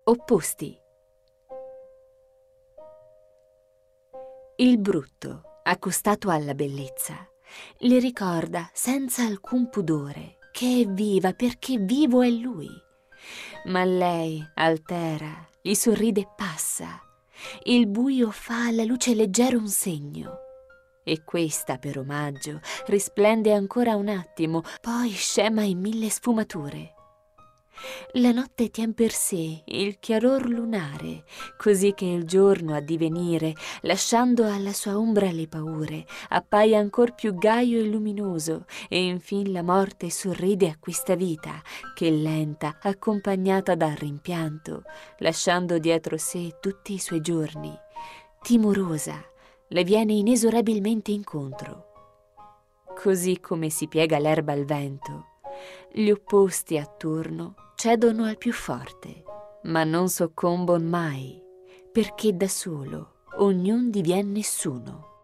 Opposti. Il brutto, accostato alla bellezza, le ricorda senza alcun pudore che è viva perché vivo è lui. Ma lei, altera, gli sorride e passa. Il buio fa alla luce leggera un segno. E questa, per omaggio, risplende ancora un attimo, poi scema in mille sfumature. La notte tien per sé il chiaror lunare, così che il giorno a divenire, lasciando alla sua ombra le paure, appaia ancor più gaio e luminoso, e infin la morte sorride a questa vita, che lenta, accompagnata dal rimpianto, lasciando dietro sé tutti i suoi giorni, timorosa, le viene inesorabilmente incontro. Così come si piega l'erba al vento, gli opposti attorno cedono al più forte, ma non soccombon mai, perché da solo ognun divien nessuno.